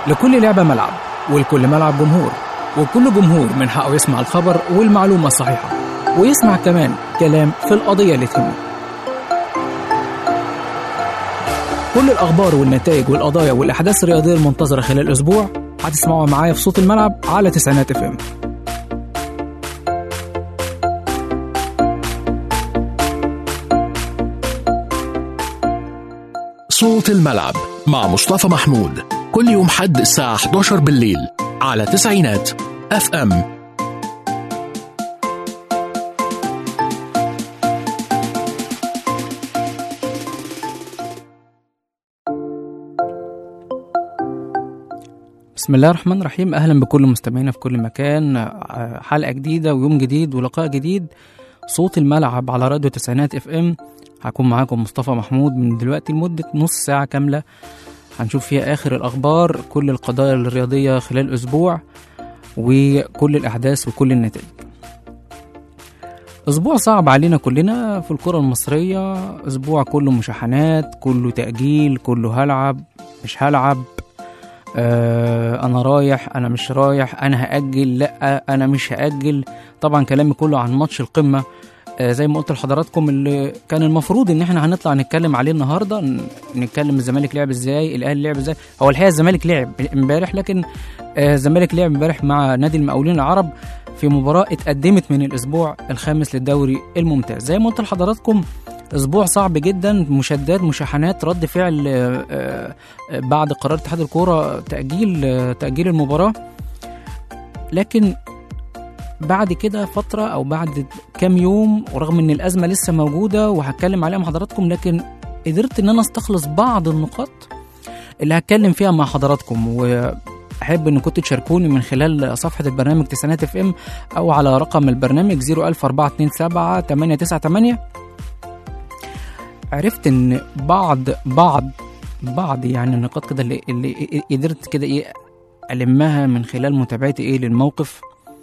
لكل لعبة ملعب، ولكل ملعب جمهور، وكل جمهور من حقه يسمع الخبر والمعلومة الصحيحة، ويسمع كمان كلام في القضية اللي تهمه. كل الأخبار والنتائج والقضايا والأحداث الرياضية المنتظرة خلال الأسبوع هتسمعوها معايا في صوت الملعب على 90 FM. صوت الملعب مع مصطفى محمود كل يوم حد الساعة 11 بالليل على 90 FM. بسم الله الرحمن الرحيم. أهلا بكل مستمعينا في كل مكان، حلقة جديدة ويوم جديد ولقاء جديد. صوت الملعب على راديو 90 FM. هكون معاكم مصطفى محمود من دلوقتي لمدة نص ساعة كاملة، هنشوف فيها آخر الأخبار، كل القضايا الرياضية خلال الأسبوع، وكل الأحداث وكل النتائج. أسبوع صعب علينا كلنا في الكرة المصرية، أسبوع كله مشاحنات، كله تأجيل، كله هلعب مش هلعب، أنا رايح أنا مش رايح، أنا هأجل لأ أنا مش هأجل. طبعا كلامي كله عن ماتش القمة، زي ما قلت لحضراتكم اللي كان المفروض ان احنا هنطلع نتكلم عليه النهارده، نتكلم الزمالك لعب ازاي، الاهلي لعب ازاي. هو الحقيقه الزمالك لعب امبارح، لكن الزمالك لعب امبارح مع نادي المقاولين العرب في مباراه اتقدمت من الاسبوع الخامس للدوري الممتاز. زي ما قلت لحضراتكم اسبوع صعب جدا، مشادات مشاحنات، رد فعل بعد قرار اتحاد الكوره تاجيل المباراه. لكن بعد كده فترة أو بعد كام يوم، ورغم أن الأزمة لسه موجودة وهتكلم عليها مع حضراتكم، لكن قدرت أن أنا استخلص بعض النقاط اللي هتكلم فيها مع حضراتكم. وأحب أن كنتوا تشاركوني من خلال صفحة البرنامج 90 FM أو على رقم البرنامج 01427 عرفت أن بعض يعني النقاط كده اللي قدرت كده ألمها من خلال متابعتي للموقف،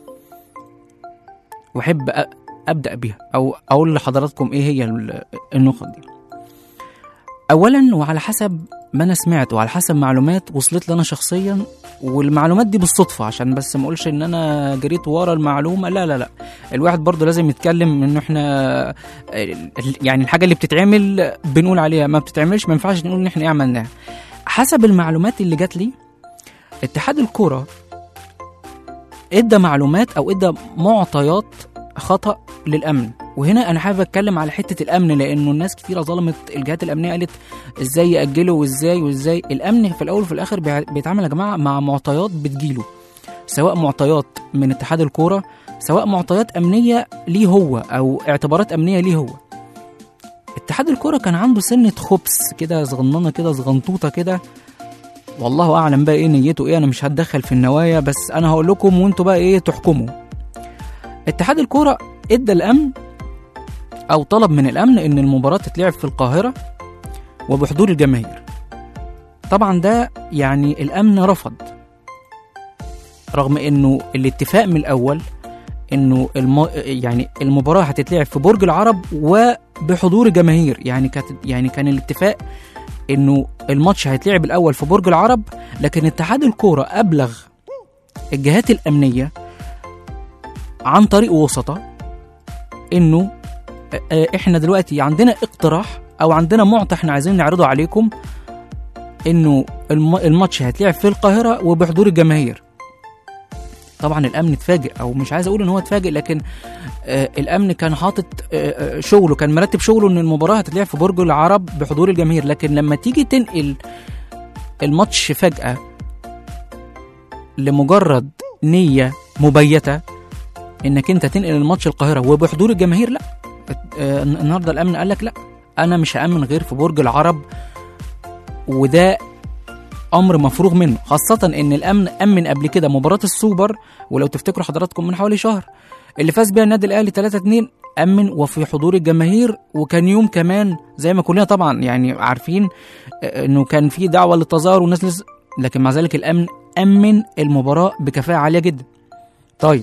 وأحب أبدأ بيها أو أقول لحضراتكم إيه هي النقط دي. أولا، وعلى حسب ما أنا سمعت وعلى حسب معلومات وصلت لنا شخصيا، والمعلومات دي بالصدفة عشان بس ما أقولش إن أنا جريت ورا المعلومة، لا، الواحد برضو لازم يتكلم إنه إحنا يعني الحاجة اللي بتتعمل بنقول عليها، ما بتتعملش ما ينفعش نقول إن إحنا عملناها. حسب المعلومات اللي جات لي، اتحاد الكرة ادى معلومات او ادى معطيات خطأ للامن. وهنا انا حابب اتكلم على حته الامن، لانه الناس كتير ظلمت الجهات الامنيه، قالت ازاي ياجلوا وازاي. الامن في الاول وفي الاخر بيتعامل يا جماعه مع معطيات بتجيله، سواء معطيات من اتحاد الكوره، سواء معطيات امنيه ليه هو او اعتبارات امنيه ليه هو. اتحاد الكوره كان عنده سنه خبث كده صغننه كده صغنطوطه كده، والله اعلم بقى ايه نيته انا مش هتدخل في النوايا، بس انا هقول لكم وانتوا بقى تحكموا. اتحاد الكوره ادى الامن او طلب من الامن ان المباراه تتلعب في القاهره وبحضور الجماهير. طبعا ده يعني الامن رفض، رغم انه الاتفاق من الاول انه يعني المباراه هتتلعب في برج العرب وبحضور الجماهير. يعني كان الاتفاق انه الماتش هيتلعب الاول في برج العرب، لكن اتحاد الكوره ابلغ الجهات الامنيه عن طريق وسطاء انه احنا دلوقتي عندنا اقتراح او عندنا معطى احنا عايزين نعرضه عليكم، انه الماتش هيتلعب في القاهره وبحضور الجماهير. طبعا الامن اتفاجئ، او مش عايز اقول ان هو اتفاجئ، لكن الامن كان حاطط شغله، كان مرتب شغله ان المباراه هتتلعب في برج العرب بحضور الجماهير. لكن لما تيجي تنقل الماتش فجأة لمجرد نية مبيتة انك انت تنقل الماتش القاهرة وبحضور الجماهير، لا، النهارده الامن قال لك لا، انا مش هامن غير في برج العرب، وده امر مفروغ منه، خاصة ان الامن امن قبل كده مباراة السوبر، ولو تفتكروا حضراتكم من حوالي شهر اللي فاز بيها النادي الاهلي 3-2، امن وفي حضور الجماهير. وكان يوم كمان زي ما كلنا طبعا يعني عارفين انه كان في دعوة للتظاهر والناس لكن مع ذلك الامن امن المباراة بكفاءة عالية جدا. طيب،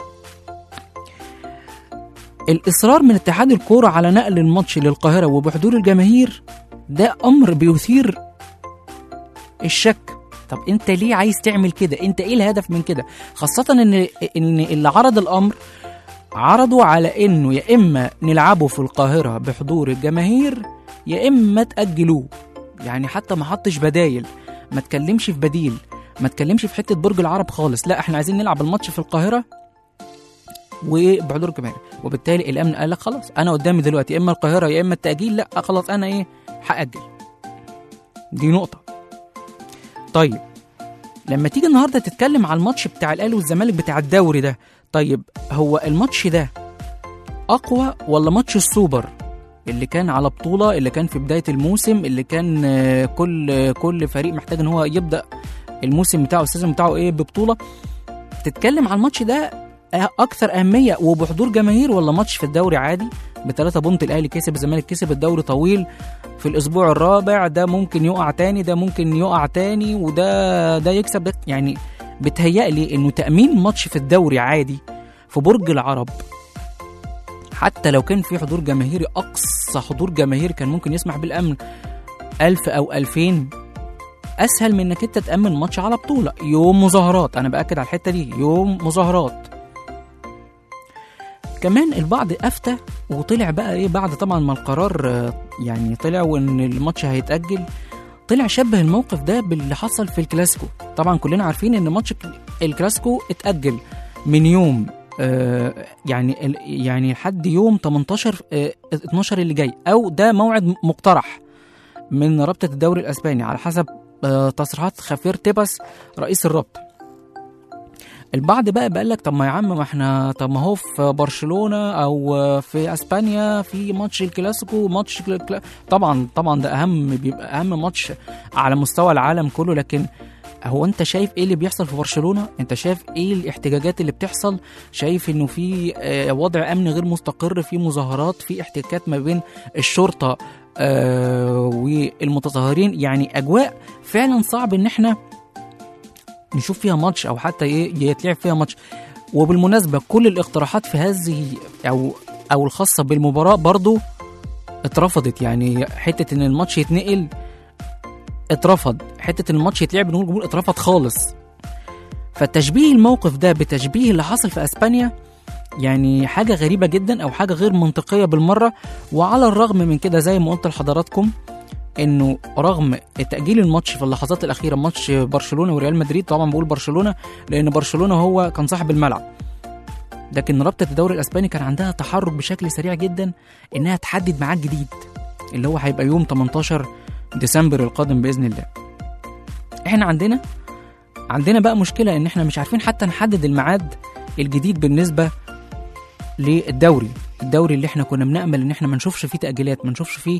الاصرار من اتحاد الكورة على نقل الماتش للقاهرة وبحضور الجماهير ده امر بيثير الشك طب انت ليه عايز تعمل كده؟ انت ايه الهدف من كده؟ خاصة ان اللي عرض الامر عرضوا على انه يا اما نلعبه في القاهرة بحضور الجماهير يا اما تأجلوه. يعني حتى ما حطش بدايل، ما تكلمش في بديل، ما تكلمش في حتة برج العرب خالص. لا، احنا عايزين نلعب الماتش في القاهرة وبحضور الجماهير. وبالتالي الامن قال لك خلاص انا قدامي دلوقتي يا اما القاهرة يا اما التأجيل. لا خلاص انا ايه، هأجل. دي نقطة. طيب لما تيجي النهارده تتكلم على الماتش بتاع الاهلي والزمالك بتاع الدوري ده، طيب هو الماتش ده اقوى ولا ماتش السوبر اللي كان على بطولة، اللي كان في بداية الموسم، اللي كان كل فريق محتاج ان هو يبدأ الموسم بتاعه السيزون بتاعه ايه ببطولة؟ تتكلم على الماتش ده اكثر اهمية وبحضور جماهير، ولا ماتش في الدوري عادي ب3 بونت الاهلي كسب الزمالك كسب، الدوري طويل في الاسبوع الرابع، ده ممكن يقع تاني ده ممكن يقع تاني وده يكسب ده. يعني بتهيألي انه تأمين ماتش في الدوري عادي في برج العرب حتى لو كان في حضور جماهيري، اقصى حضور جماهيري كان ممكن يسمح بالامن 1000 أو 2000، اسهل من انك انت تأمن ماتش على بطولة يوم مظاهرات. انا بأكد على الحتة دي، يوم مظاهرات. كمان البعض افتى وطلع بقى ايه بعد طبعا ما القرار يعني طلع وان الماتش هيتأجل، طلع شبه الموقف ده باللي حصل في الكلاسيكو. طبعا كلنا عارفين ان ماتش الكلاسيكو اتأجل من يوم يعني لحد يوم 12 اللي جاي، او ده موعد مقترح من رابطة الدوري الاسباني على حسب تصريحات خافير تيباس رئيس الرابطة. البعض بقى قال لك طب ما يا عم ما احنا طب ما هو في برشلونة او في اسبانيا في ماتش الكلاسيكو ماتش طبعا ده بيبقى اهم ماتش على مستوى العالم كله. لكن هو انت شايف ايه اللي بيحصل في برشلونة؟ انت شايف ايه الاحتجاجات اللي بتحصل؟ شايف انه في وضع امن غير مستقر، في مظاهرات، في احتكاكات ما بين الشرطة والمتظاهرين. يعني اجواء فعلا صعب ان احنا نشوف فيها ماتش او حتى يتلعب فيها ماتش. وبالمناسبة كل الاقتراحات في هذه او الخاصة بالمباراة برضو اترفضت. يعني حتة ان الماتش يتنقل اترفض، حتة ان الماتش يتلعب نقول جمهور اترفض خالص. فتشبيه الموقف ده بتشبيه اللي حصل في اسبانيا يعني حاجة غريبة جدا او حاجة غير منطقية بالمرة. وعلى الرغم من كده زي ما قلت لحضراتكم انه رغم تأجيل الماتش في اللحظات الأخيرة ماتش برشلونة وريال مدريد، طبعا بقول برشلونة لأن برشلونة هو كان صاحب الملعب، لكن رابطة الدوري الأسباني كان عندها تحرك بشكل سريع جدا إنها تحدد ميعاد جديد اللي هو هيبقى يوم 18 ديسمبر القادم بإذن الله. احنا عندنا بقى مشكلة إن احنا مش عارفين حتى نحدد الميعاد الجديد بالنسبة للدوري اللي احنا كنا بنأمل إن احنا ما نشوفش فيه تأجيلات، ما نشوفش فيه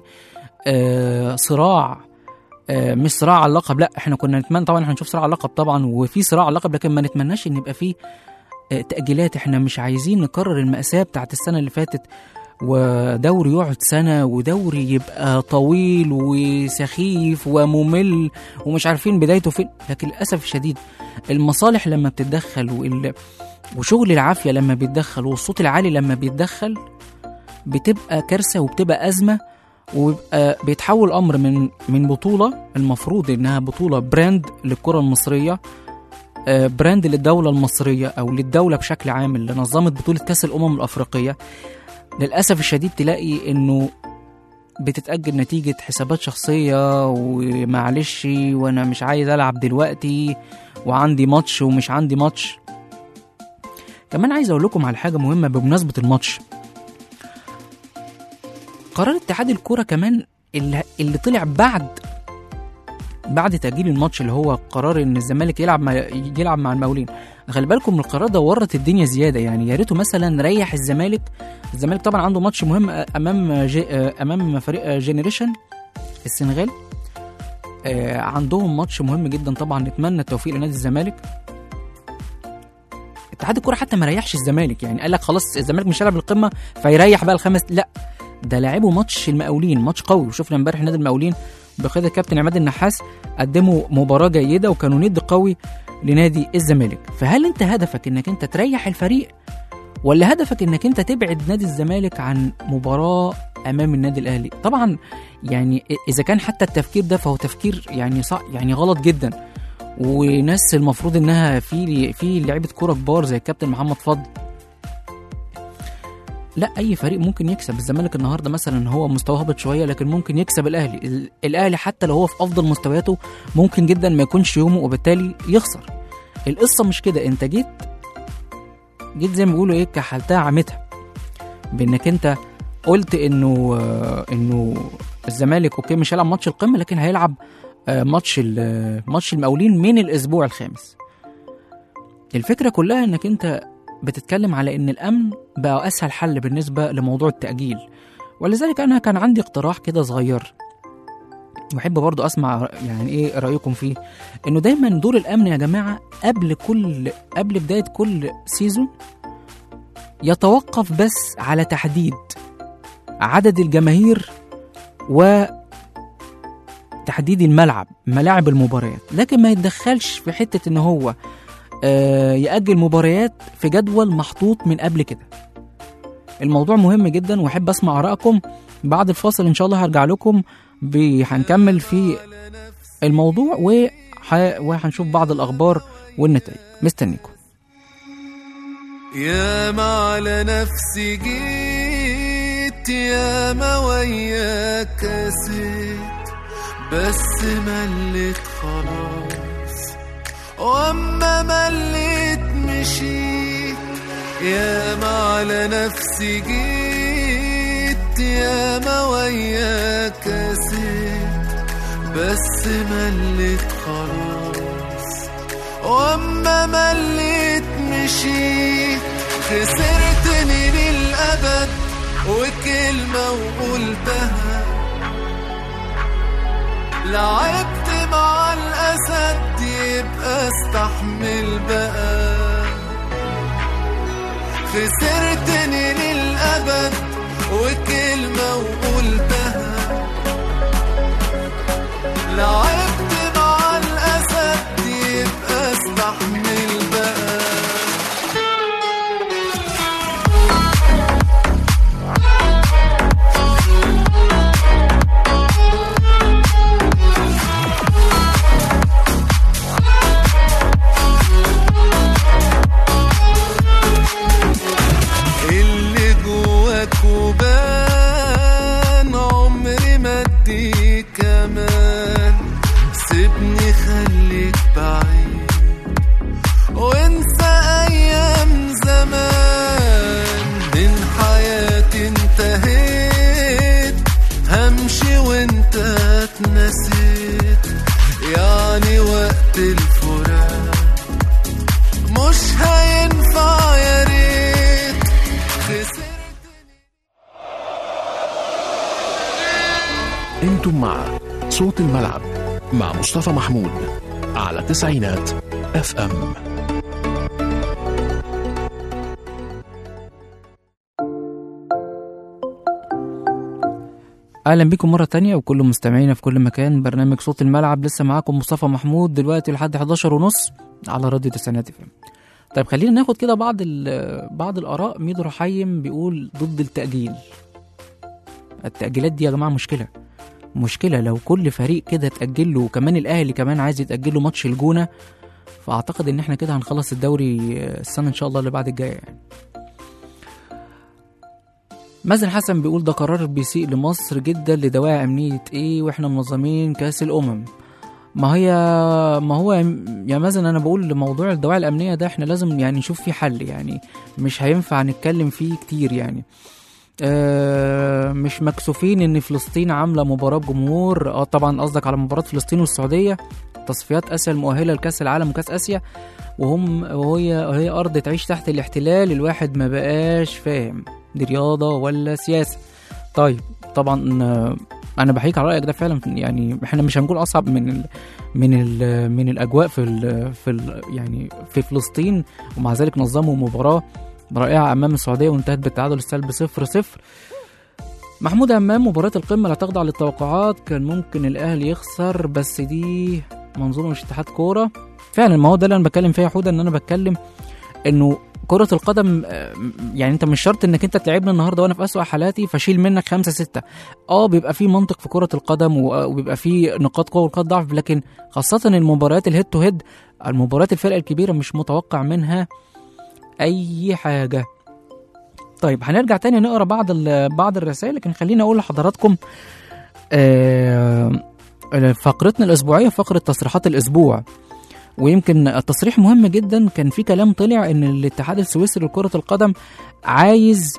صراع، مش صراع على اللقب. لا احنا كنا نتمنى طبعا احنا نشوف صراع على اللقب طبعا وفي صراع على اللقب، لكن ما نتمناش ان يبقى فيه تأجيلات. احنا مش عايزين نكرر المأساة بتاعت السنة اللي فاتت ودوري يقعد سنة ودوري يبقى طويل وسخيف وممل ومش عارفين بدايته فين. لكن للأسف الشديد المصالح لما بتتدخل وشغل العافية لما بيتدخل والصوت العالي لما بيتدخل بتبقى كارثة وبتبقى أزمة، وبيبقى بيتحول الأمر من بطولة المفروض إنها بطولة براند للكرة المصرية، براند للدولة المصرية أو للدولة بشكل عام اللي نظمت بطولة كأس الأمم الأفريقية. للأسف الشديد تلاقي إنه بتتأجل نتيجة حسابات شخصية ومعلش وأنا مش عايز ألعب دلوقتي وعندي ماتش ومش عندي ماتش. كمان عايز أقول لكم على حاجة مهمة بمناسبة الماتش. قرار اتحاد الكرة كمان اللي طلع بعد تأجيل الماتش اللي هو قرار ان الزمالك يلعب مع المقاولين. خلي بالكم من القرار ده ورط الدنيا زياده. يعني يا ريته مثلا ريح الزمالك طبعا عنده ماتش مهم امام فريق جينيريشن السنغال، عندهم ماتش مهم جدا طبعا. نتمنى التوفيق لنادي الزمالك. اتحاد الكرة حتى ما ريحش الزمالك، يعني قال لك خلاص الزمالك مش هيلعب القمه فيريح بقى الخمس، لا ده لعبوا ماتش المقاولين ماتش قوي. وشفنا امبارح نادي المقاولين بقيادة الكابتن عماد النحاس قدموا مباراة جيدة وكانوا ند قوي لنادي الزمالك. فهل انت هدفك انك انت تريح الفريق ولا هدفك انك انت تبعد نادي الزمالك عن مباراة امام النادي الاهلي؟ طبعا يعني اذا كان حتى التفكير ده فهو تفكير يعني صح يعني غلط جدا. وناس المفروض انها في لعيبه كوره كبار زي الكابتن محمد فضل. لا، اي فريق ممكن يكسب. الزمالك النهارده مثلا هو مستواه هبط شويه، لكن ممكن يكسب الاهلي. الاهلي حتى لو هو في افضل مستوياته ممكن جدا ما يكونش يومه وبالتالي يخسر. القصه مش كده، انت جيت زي ما بيقولوا ايه، كحلتها عمتها، بانك انت قلت انه الزمالك اوكي مش هيلعب ماتش القمه، لكن هيلعب ماتش المقاولين من الاسبوع الخامس. الفكره كلها انك انت بتتكلم على ان الامن بقى اسهل حل بالنسبه لموضوع التاجيل، ولذلك انا كان عندي اقتراح كده صغير واحب برضو اسمع يعني ايه رايكم فيه، انه دايما دور الامن يا جماعه قبل بدايه كل سيزون يتوقف بس على تحديد عدد الجماهير وتحديد ملاعب المباريات، لكن ما يتدخلش في حته ان هو يأجل مباريات في جدول محطوط من قبل كده. الموضوع مهم جدا واحب اسمع آرائكم. بعد الفاصل ان شاء الله هرجع لكم هنكمل في الموضوع وهنشوف بعض الاخبار والنتائج. مستنيكم. يا ما على نفسي جيت، يا ما وياك كسيت، بس مليت خلاص، واما مليت مشيت. يا ما على نفسي جيت، يا ما وياك كسيت، بس مليت خلاص، واما مليت مشيت. خسرتني للأبد وكلمة وقلتها، لعبت مع الأسد يبقى استحمل بقى. خسرتني للأبد وكلمة وقلتها، لعبت مع الأسد يبقى استحمل بقى. وبان عمري ما اديك كمان، سيبني خليك بعيد وانسى ايام زمان. من حياتي انتهيت، همشي وانت اتنسيت، يعني وقت الفراق مش هينفع يا ريت. انتم مع صوت الملعب مع مصطفى محمود على 90 FM. اهلا بكم مره تانية وكل مستمعينا في كل مكان. برنامج صوت الملعب لسه معاكم مصطفى محمود دلوقتي لحد 11:30 على راديو 90 FM. طيب خلينا ناخد كده بعض الاراء. ميدو رحيم بيقول ضد التأجيلات دي يا جماعه مشكله. لو كل فريق كده اتأجل له، وكمان الاهلي كمان عايز يتأجل له ماتش الجونه، فاعتقد ان احنا كده هنخلص الدوري السنه ان شاء الله اللي بعد الجايه يعني. مازن حسن بيقول ده قرار بيسيء لمصر جدا لدواعي امنيه ايه واحنا منظمين كاس الامم. ما هو يا مازن انا بقول لموضوع الدواعي الامنيه ده احنا لازم يعني نشوف فيه حل، يعني مش هينفع نتكلم فيه كتير يعني. مش مكسوفين ان فلسطين عامله مباراه بجمهور. طبعا قصدك على مباراه فلسطين والسعوديه تصفيات اسيا المؤهله لكاس العالم وكاس اسيا، وهي ارض تعيش تحت الاحتلال. الواحد ما بقاش فاهم دي رياضه ولا سياسه. طيب طبعا انا بحيك على رايك ده فعلا، يعني احنا مش هنقول اصعب من الاجواء يعني في فلسطين، ومع ذلك نظموا مباراه رائعه امام السعوديه وانتهت بالتعادل السلبي 0-0. محمود امام مباراه القمه لا تخضع للتوقعات، كان ممكن الاهلي يخسر، بس دي منظومه مش اتحاد كوره فعلا. ما هو ده اللي انا بتكلم فيه يا حوده، ان انا بتكلم انه كرة القدم يعني انت مش شرط انك انت تلعبني النهارده وانا في اسوأ حالاتي فشيل منك 5-6. بيبقى في منطق في كرة القدم وبيبقى في نقاط قوة ونقاط ضعف، لكن خاصة المباريات الهيد تو هيد، المباريات الفرق الكبيرة مش متوقع منها اي حاجة. طيب هنرجع تاني نقرا بعض الرسائل، لكن خليني اقول لحضراتكم فقرتنا الاسبوعية فقرة تصريحات الاسبوع. ويمكن التصريح مهم جدا، كان في كلام طلع ان الاتحاد السويسري لكرة القدم عايز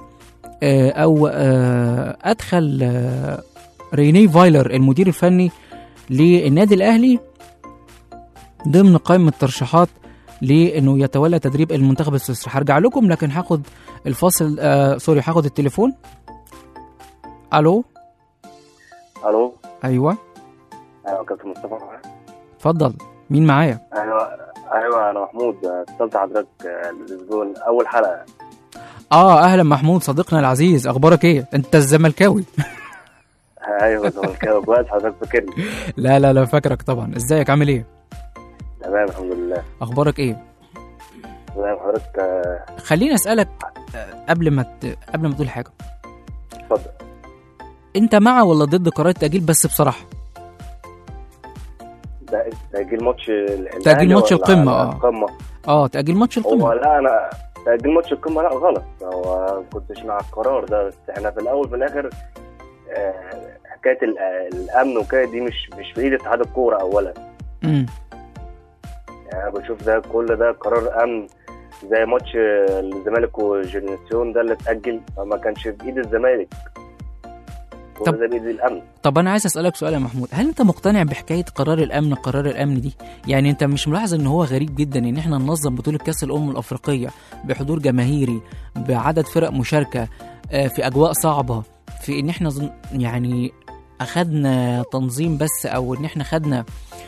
ادخل ريني فايلر المدير الفني للنادي الاهلي ضمن قائمة الترشيحات لانه يتولى تدريب المنتخب السويسري. هرجع لكم، لكن هاخد الفاصل هاخد التليفون. الو. ايوه كابتن مصطفى معايا. اتفضل، مين معايا؟ ايوه انا محمود، اتصلت حضرتك الاسبوع اول حلقه. اهلا محمود صديقنا العزيز، اخبارك ايه؟ انت الزملكاوي؟ ايوه الزملكاوي. كويس حضرتك فاكرني. لا فاكرك طبعا. ازيك، عامل ايه؟ تمام الحمد لله. اخبارك ايه؟ تمام حضرتك. خليني اسالك قبل ما تقول حاجه. اتفضل. انت مع ولا ضد قرار التاجيل؟ بس بصراحه تأجيل ماتش القمة. تأجيل ماتش القمة. لا أنا تأجيل ماتش القمة لا غلط، هو كنتش مع القرار ده، بس احنا في الأول في الآخر حكاية الأمن وكده دي مش في إيد اتحاد الكورة أولا. يعني أنا بشوف ده كل ده قرار أمن، زي ماتش الزمالك وجيرنسيون ده اللي اتأجل، فما كانش بإيد الزمالك. طب انا عايز اسالك سؤال يا محمود، هل انت مقتنع بحكايه قرار الامن دي؟ يعني انت مش ملاحظ ان هو غريب جدا ان احنا ننظم بطوله كاس الافريقيه بحضور جماهيري بعدد فرق مشاركه في اجواء صعبه، في ان احنا يعني اخدنا تنظيم بس، او ان احنا خدنا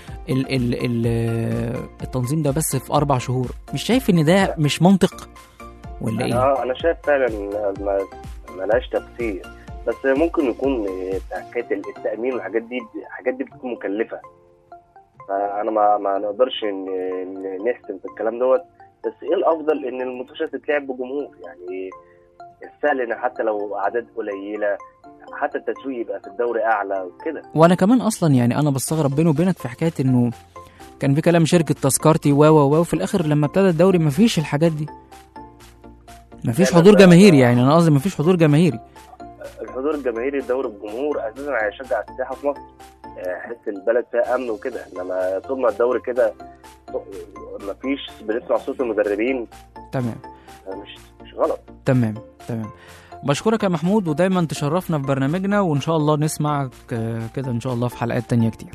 التنظيم ده بس في 4 شهور؟ مش شايف ان ده مش منطق ولا ايه؟ انا شايف فعلا ملهاش تفسير، بس ممكن يكون حكايه التامين والحاجات دي بتكون مكلفه، فانا ما نقدرش نحسن في الكلام دوت. بس ايه الافضل ان الماتشات تتلعب بجمهور، يعني السهل ان حتى لو اعداد قليله حتى التسويق يبقى في الدوري اعلى وكده. وانا كمان اصلا يعني انا بستغرب بيني وبينك في حكايه انه كان في كلام شركه تذكرتي وفي الاخر لما ابتدى الدوري مفيش الحاجات دي، مفيش حضور جماهيري. يعني انا قصدي مفيش حضور جماهيري. الحضور الجماهيري الدوري الجمهور اساسا هيشجع السياحه في مصر، حس البلد فيها امن وكده، انما طول ما الدوري كده مفيش بنسمع صوت المدربين. تمام، مش غلط. تمام. بشكرك يا محمود، ودايما تشرفنا في برنامجنا، وان شاء الله نسمعك كده ان شاء الله في حلقات تانية كتير.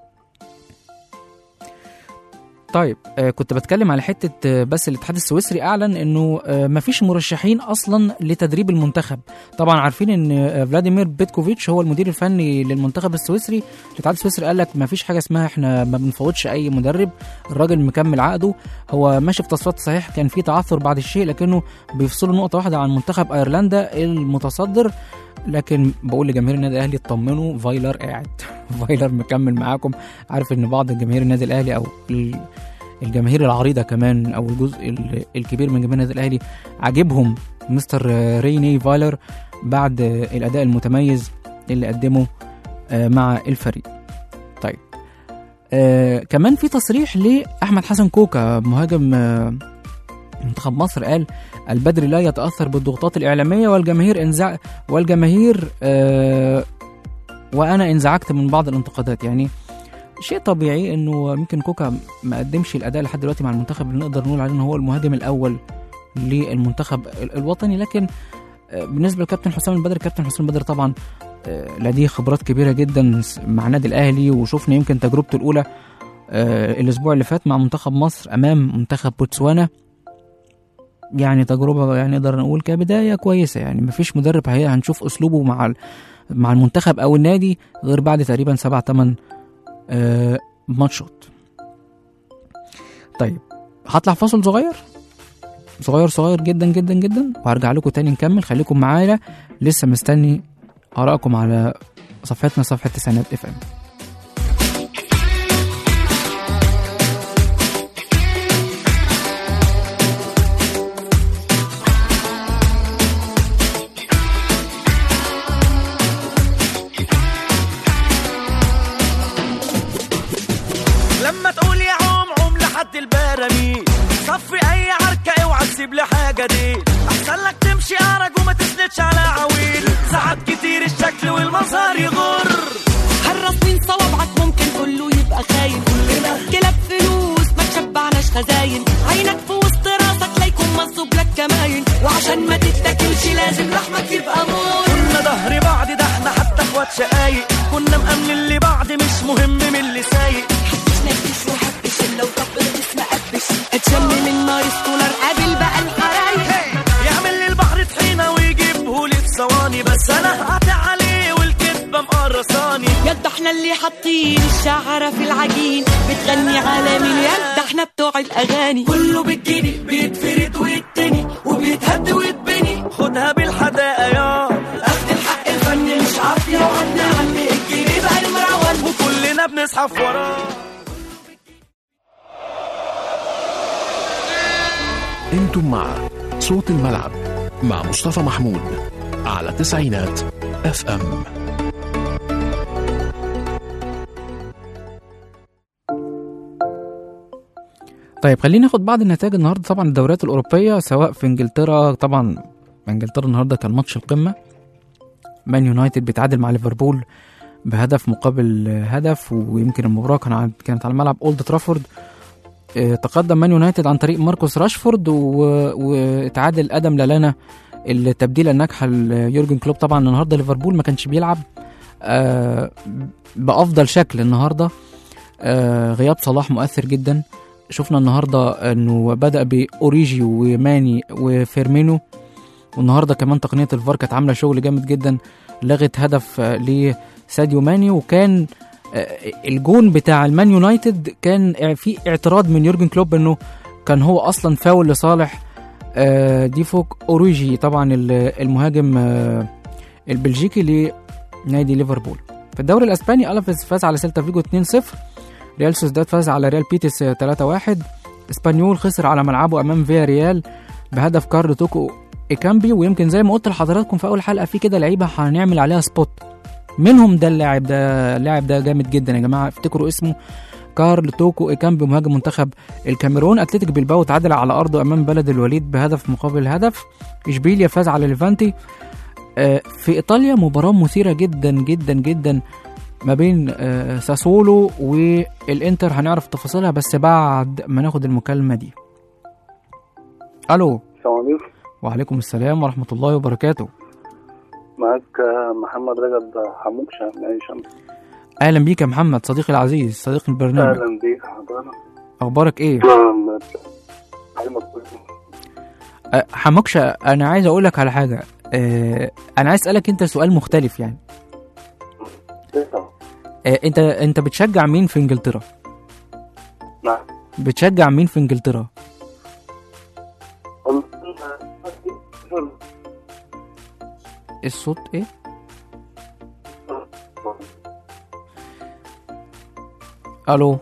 طيب كنت بتكلم على حتة بس الاتحاد السويسري أعلن أنه مفيش مرشحين أصلا لتدريب المنتخب. طبعا عارفين أن فلاديمير بيتكوفيتش هو المدير الفني للمنتخب السويسري. الاتحاد السويسري قال لك مفيش حاجة اسمها احنا ما بنفوتش أي مدرب، الراجل مكمل عقده، هو ماشي في تصفيات صحيح، كان في تعثر بعد الشيء لكنه بيفصلوا نقطة واحدة عن منتخب أيرلندا المتصدر. لكن بقول لجماهير النادي الاهلي اطمنوا، فايلر قاعد فايلر مكمل معاكم. عارف ان بعض جماهير النادي الاهلي او الجماهير العريضه كمان او الجزء الكبير من جماهير النادي الاهلي عاجبهم مستر ريني فايلر بعد الاداء المتميز اللي قدمه مع الفريق. طيب كمان في تصريح لاحمد حسن كوكا مهاجم منتخب مصر، قال البدري لا يتأثر بالضغوطات الإعلامية والجماهير وأنا انزعجت من بعض الانتقادات. يعني شيء طبيعي إنه يمكن كوكا ما قدمش الأداء لحد دلوقتي مع المنتخب اللي نقدر نقول عليه إنه هو المهاجم الأول للمنتخب الوطني، لكن بالنسبة لكابتن حسام البدري، كابتن حسام البدري طبعا لديه خبرات كبيرة جدا مع النادي الأهلي، وشوفنا يمكن تجربته الأولى الأسبوع اللي فات مع منتخب مصر أمام منتخب بوتسوانا، يعني تجربة يعني نقدر نقول كبداية كويسة. يعني مفيش مدرب هنشوف أسلوبه مع المنتخب أو النادي غير بعد تقريبا 7-8 ماتشات. طيب هطلع فاصل صغير جدا جدا جدا وهرجع لكم تاني نكمل. خليكم معايا، لسه مستني آرائكم على صفحتنا صفحة تسعينات FM. الرميل. صفي اي عركة اوعى تسيب لي حاجة دي، احسن لك تمشي ارج وما تسندش على عويل. ساعات كتير الشكل والمظهر يغر، حرص من صوابعك ممكن كله يبقى خاين. كلاب فلوس ما تشبعناش خزاين، عينك في وسط راسك لا يكون منصوب لك كماين، وعشان ما تتاكلش لازم لحمك يبقى مور. كنا ظهر بعض ده احنا حتى اخوات شقايق، كنا مأمنين لبعض مش مهم من اللي سايق. حبش نكش وحبش الا وطبل اسم قبش، اتشم من نار سكولر قابل بقى الحرايق. يعمل لي البحر طحينة ويجيبهولي في ثواني، بس انا هقطع عليه والكذبة مقرصاني. يد احنا اللي حاطين الشعرة في العجين، بتغني على مين يد احنا بتوع الاغاني. كله بالجني بيتفرد ويتني وبيتهد ويتبني، خدها بالحداقة يا اخد الحق الفني مش عافية، وعنا عم الجني بقى المرول وكلنا بنزحف وراه. انتم مع صوت الملعب مع مصطفى محمود على تسعينات FM. طيب خلينا ناخد بعض النتائج النهارده. طبعا الدوريات الاوروبيه سواء في انجلترا، طبعا انجلترا النهارده كان ماتش القمه، مان يونايتد بيتعادل مع ليفربول بهدف مقابل هدف، ويمكن المباراه كانت على ملعب اولد ترافورد. تقدم مان يونايتد عن طريق ماركوس راشفورد، وتعادل ادم لالانه التبديله الناجحه ليورجن كلوب. طبعا النهارده ليفربول ما كانش بيلعب بافضل شكل النهارده، غياب صلاح مؤثر جدا. شفنا النهارده انه بدا باوريجي وماني وفيرمينو، والنهارده كمان تقنيه الفار كانت عامله شغل جامد جدا، لغت هدف لساديو ماني. وكان الجون بتاع المان يونايتد كان في اعتراض من يورجن كلوب انه كان هو اصلا فاول لصالح ديفوك اوريجي، طبعا المهاجم البلجيكي لنادي ليفربول. في الدوري الاسباني الافيس فاز على سيلتا فيجو 2-0، ريال سوسداد فاز على ريال بيتيس 3-1، اسبانيول خسر على ملعبه امام فيا ريال بهدف كارلو توكو إيكامبي. ويمكن زي ما قلت لحضراتكم في اول حلقه، في كده لعيبه هنعمل عليها سبوت منهم، ده اللاعب ده جامد جدا يا جماعه، افتكروا اسمه كارل توكو إيكامبي، مهاجم منتخب الكاميرون. اتلتيك بلباو تعادل على ارضه امام بلد الوليد بهدف مقابل هدف. اشبيليا فاز على ليفانتي. في ايطاليا مباراه مثيره جدا جدا جدا ما بين ساسولو والانتر، هنعرف تفاصيلها بس بعد ما ناخد المكالمه دي. الو. السلام عليكم. وعليكم السلام ورحمه الله وبركاته. معاك محمد رجب حموكشة من عين شمس. اهلا بيك يا محمد صديقي العزيز، صديق البرنامج. اهلا بيك حضرتك. اخبارك ايه؟ حموكشة، انا عايز اقول لك على حاجه. انا عايز اسالك انت سؤال مختلف يعني. انت بتشجع مين في انجلترا؟ نعم. بتشجع مين في انجلترا؟ الصوت ايه؟ الو.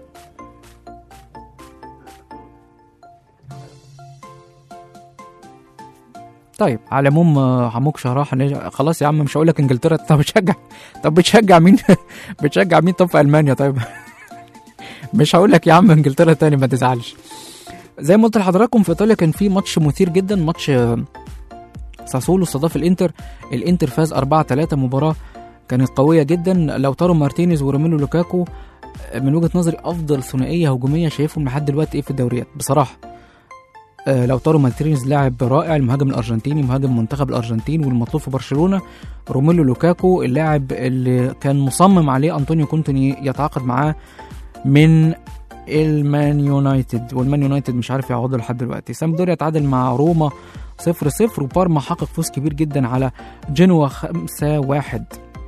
طيب على العموم حموك شراح خلاص يا عم، مش هقول لك انجلترا. طب بتشجع مين؟ بتشجع مين؟ طب في المانيا. طيب مش هقول لك يا عم انجلترا تاني، ما تزعلش. زي ما قلت لحضراتكم في ايطاليا كان في ماتش مثير جدا، ماتش ساسولو استضاف الانتر فاز 4-3. مباراه كانت قويه جدا. لوتارو مارتينيز وروميلو لوكاكو من وجهه نظري افضل ثنائيه هجوميه شايفهم لحد دلوقتي ايه في الدوريات بصراحه. لوتارو مارتينيز لاعب رائع، المهاجم الارجنتيني، مهاجم منتخب الارجنتين والمطلوب في برشلونه. روميلو لوكاكو اللاعب اللي كان مصمم عليه انطونيو كونتوني يتعاقد معاه من المان يونايتد، والمان يونايتد مش عارف يعوضه لحد دلوقتي. سامدوريا تعادل مع روما 0-0، وبارما حقق فوز كبير جدا على جنوا 5-1.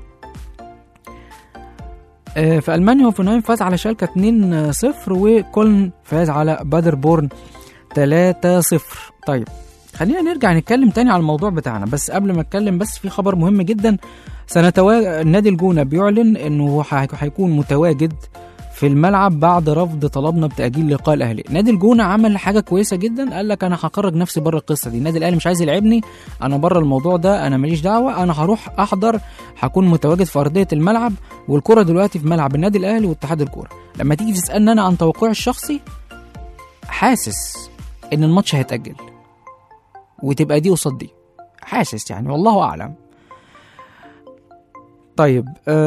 في ألمانيا هوفنهايم فاز على شالكة 2-0، وكولن فاز على بادربورن 3-0. طيب خلينا نرجع نتكلم تاني على الموضوع بتاعنا، بس قبل ما اتكلم بس في خبر مهم جدا. نادي الجونة بيعلن انه هيكون متواجد في الملعب بعد رفض طلبنا بتأجيل لقاء الأهلي. نادي الجونة عمل حاجة كويسة جدا، قال لك أنا هخرج نفسي بره القصة دي، النادي الأهلي مش عايز يلعبني، أنا بره الموضوع ده، أنا ماليش دعوة، أنا هروح أحضر، هكون متواجد في أرضية الملعب، والكرة دلوقتي في ملعب النادي الأهلي واتحاد الكرة. لما تيجي تسألني أنا عن توقعي الشخصي حاسس ان الماتش هيتأجل وتبقى دي قصاد دي، حاسس يعني، والله اعلم. طيب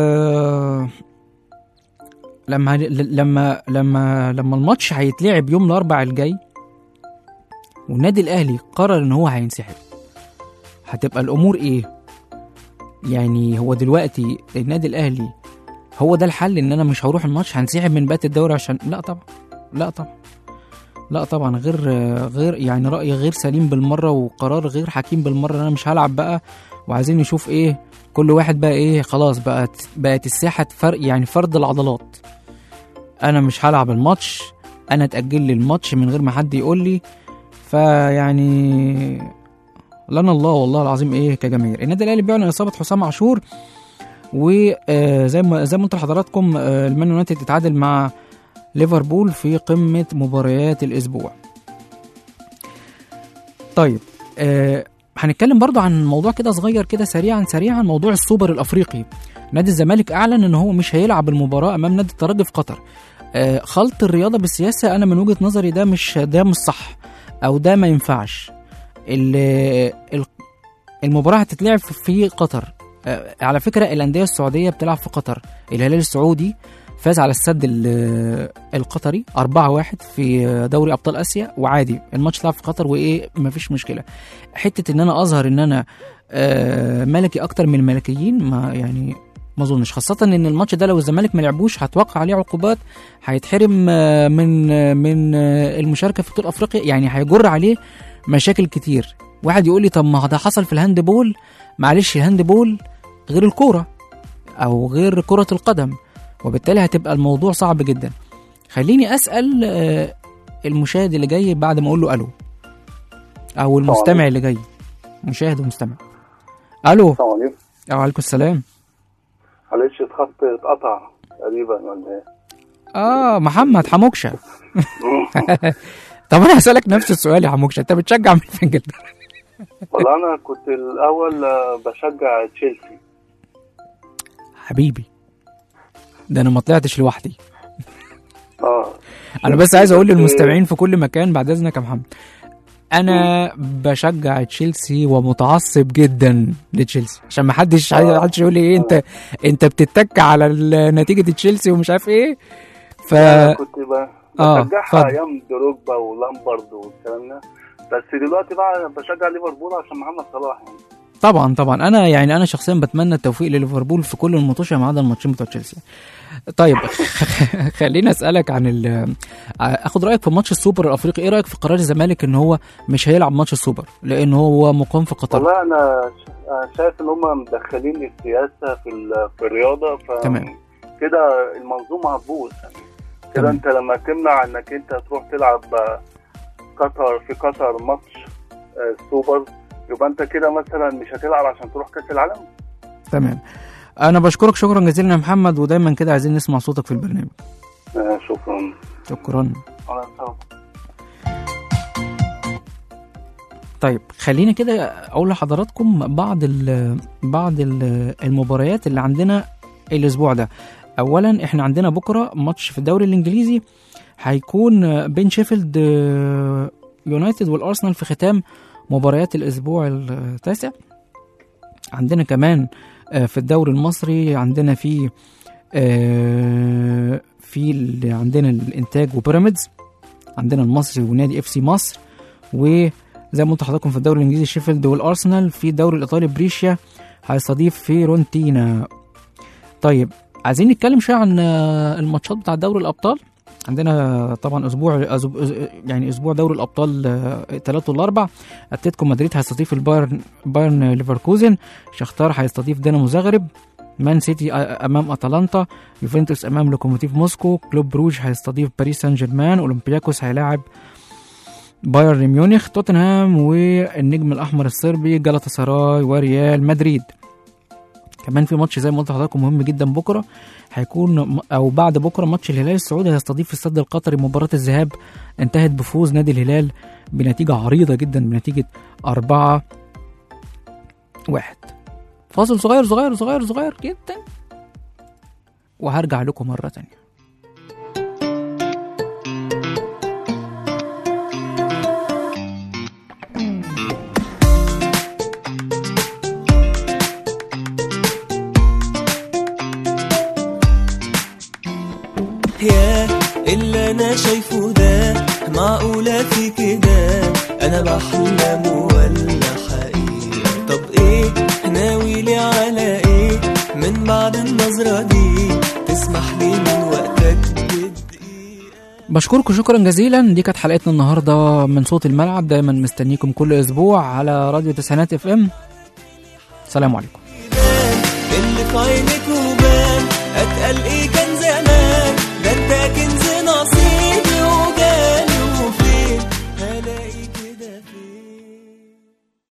لما الماتش هيتلعب يوم الاربعاء الجاي والنادي الاهلي قرر ان هو هينسحب، هتبقى الامور ايه؟ يعني هو دلوقتي النادي الاهلي هو ده الحل ان انا مش هروح الماتش هنسحب من بقية الدوري عشان لا طبعا غير يعني رأي غير سليم بالمرة وقرار غير حكيم بالمرة. انا مش هلعب بقى وعايزين نشوف ايه كل واحد بقى ايه، خلاص بقت الساحة يعني فرض العضلات. انا مش هلعب الماتش، انا اتأجل لي الماتش من غير ما حد يقول لي. فيعني لنا الله والله العظيم ايه كجماهير. النادي الاهلي بيعلن اصابة حسام عاشور، وزي ما قلت لحضراتكم المان يونايتد تتعادل مع ليفربول في قمة مباريات الأسبوع. طيب هنتكلم برضو عن موضوع كده صغير كده سريعا موضوع السوبر الأفريقي. نادي الزمالك أعلن إن هو مش هيلعب المباراة أمام نادي الترجي في قطر. خلط الرياضة بالسياسة أنا من وجهة نظري ده مش صح، أو ده ما ينفعش. المباراة هتتلعب في قطر. على فكرة الأندية السعودية بتلعب في قطر. الهلال السعودي فاز على السد القطري 4-1 في دوري أبطال آسيا، وعادي الماتش اتلعب في قطر وإيه مفيش مشكلة. حتة إن أنا أظهر إن أنا ملكي أكتر من الملكيين ما أظنش، خاصة إن الماتش ده لو الزمالك ما لعبوش هتوقع عليه عقوبات، هيتحرم من المشاركة في بطولة أفريقيا، يعني هيجر عليه مشاكل كتير. واحد يقول لي طب ما ده حصل في الهاندبول. معلش الهاندبول غير الكورة أو غير كرة القدم، وبالتالي هتبقى الموضوع صعب جدا. خليني أسأل المشاهد اللي جاي بعد ما أقول له ألو، أو المستمع اللي جاي، مشاهد ومستمع. ألو. السلام عليكم. وعليكم السلام. معلش الخط اتقطع تقريبا ولا ايه؟ محمد حموكشة. طب أنا هسألك نفس السؤال يا حموكشة، أنت بتشجع مين في إنجلترا؟ والله أنا كنت الأول بشجع تشيلسي. حبيبي ده أنا ما طلعتش لوحدي. أنا بس عايز أقول للمستمعين في كل مكان بعد إذنك يا محمد، أنا بشجع تشيلسي ومتعصب جدا لتشيلسي، عشان ما حدش يقول لي إيه أنت بتتك على نتيجة تشيلسي ومش عارف إيه. كنت بشجعها أيام دروجبا ولامبرد والكلام ده، بس دلوقتي بقى بشجع ليفربول عشان محمد صلاح يعني. طبعا انا شخصيا بتمنى التوفيق لليفربول في كل الماتشات ما عدا الماتشين بتوع تشيلسي. طيب خليني اسالك عن اخد رايك في ماتش السوبر الافريقي. ايه رايك في قرار الزمالك ان هو مش هيلعب ماتش السوبر لان هو مقام في قطر؟ والله انا شايف ان هم مدخلين السياسه في الرياضه، تمام كده المنظومه هتبوظ يعني. كده انت لما تمنع انك انت تروح تلعب في قطر ماتش السوبر، يبقى انت كده مثلا مش هتلعب عشان تروح كاس العالم. تمام. انا بشكرك شكرا جزيلا يا محمد، ودايما كده عايزين نسمع صوتك في البرنامج. شكرا. طيب خلينا كده اقول لحضراتكم بعض المباريات اللي عندنا الاسبوع ده. اولا احنا عندنا بكره ماتش في الدوري الانجليزي هيكون بين شيفيلد يونايتد والارسنال في ختام مباريات الاسبوع التاسع. عندنا كمان في الدوري المصري عندنا عندنا الانتاج وبيراميدز، عندنا المصري ونادي اف سي مصر، وزي ما قلت لحضراتكم في الدوري الانجليزي شيفيلد والارسنال. في الدوري الايطالي بريشيا هيستضيف فيورنتينا. طيب عايزين نتكلم شويه عن الماتشات بتاع دوري الابطال. عندنا طبعا اسبوع دوري الابطال 3 والاربع. اتلتيكو مدريد هيستضيف بايرن ليفركوزن، شختار هيستضيف دينامو زغرب، مان سيتي امام اتلانتا، يوفنتوس امام لوكوموتيف موسكو، كلوب بروج هيستضيف باريس سان جيرمان، اولمبياكوس هيلاعب بايرن ميونخ، توتنهام والنجم الاحمر الصربي جالاتا سراي وريال مدريد. كمان في ماتش زي ما قلت لحضراتكم مهم جدا بكره هيكون او بعد بكره ماتش الهلال السعودي هيستضيف في السد القطري. مباراه الذهاب انتهت بفوز نادي الهلال بنتيجه عريضه جدا بنتيجه 4-1. فاصل صغير صغير صغير صغير جدا وهرجع لكم مره تانية. يا اللي انا شايفه ده معقولة في كده؟ انا بحلم ولا حقيقة؟ طب ايه ناوي لي على ايه من بعد النظرة دي؟ تسمح لي من وقتك بشكركم شكرا جزيلا. دي كانت حلقتنا النهارده من صوت الملعب. دايما مستنيكم كل اسبوع على راديو تسعينات اف ام. سلام عليكم. اللي في عينك وبان اتقل ايه كان زمان، ده انت كنز ناصر